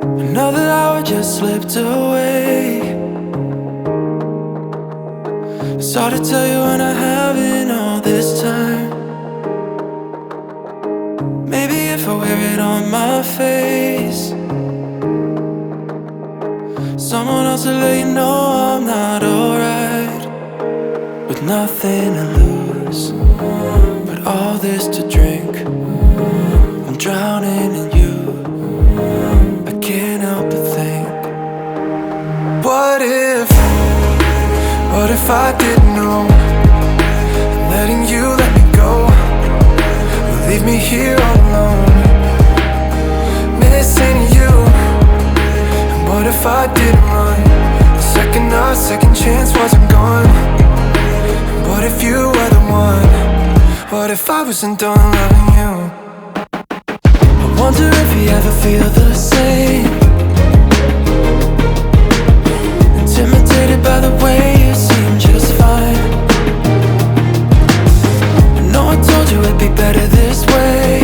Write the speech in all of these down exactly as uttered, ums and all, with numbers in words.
Another hour just slipped away. It's hard to tell you when I haven't all this time. Maybe if I wear it on my face, someone else will let you know I'm not alright. With nothing to lose, but all this to drink. I'm drowning in you, I can't help but think. What if, what if I didn't know, and letting you let me go would leave me here all alone, missing you? And what if I didn't run, the second our second chance wasn't gone? And what if you were the one? What if I wasn't done loving you? I wonder if you ever feel the same, intimidated by the way you seem just fine. I know I told you it'd be better this way.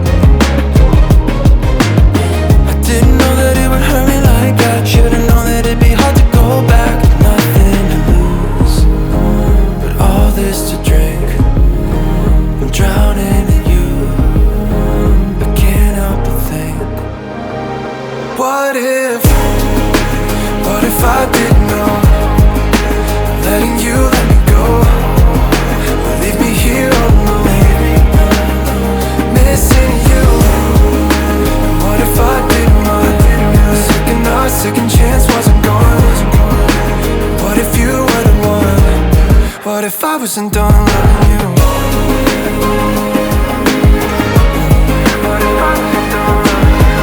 I didn't know that it would hurt me like that. Should've known that it'd be hard to go back. Nothing to lose, but all this to drink. I'm drowning in you, I can't help but think. What if, what if I didn't know, letting you let me go would leave me here all alone, missing you? And what if I didn't run, the second our second chance wasn't gone? What if you were the one? What if I wasn't done loving you? What if I wasn't done loving you?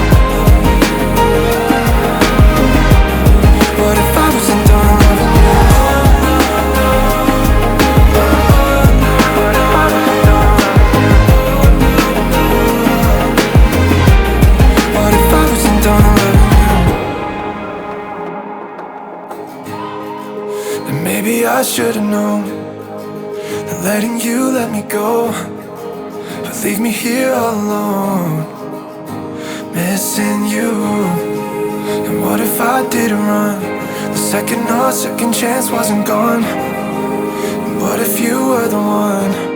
What if I wasn't done loving you? What if I wasn't done loving you? What if I wasn't done loving you? And maybe I should've known that letting you let me go would leave me here all alone, missing you. And what if I didn't run, the second our second chance wasn't gone? And what if you were the one?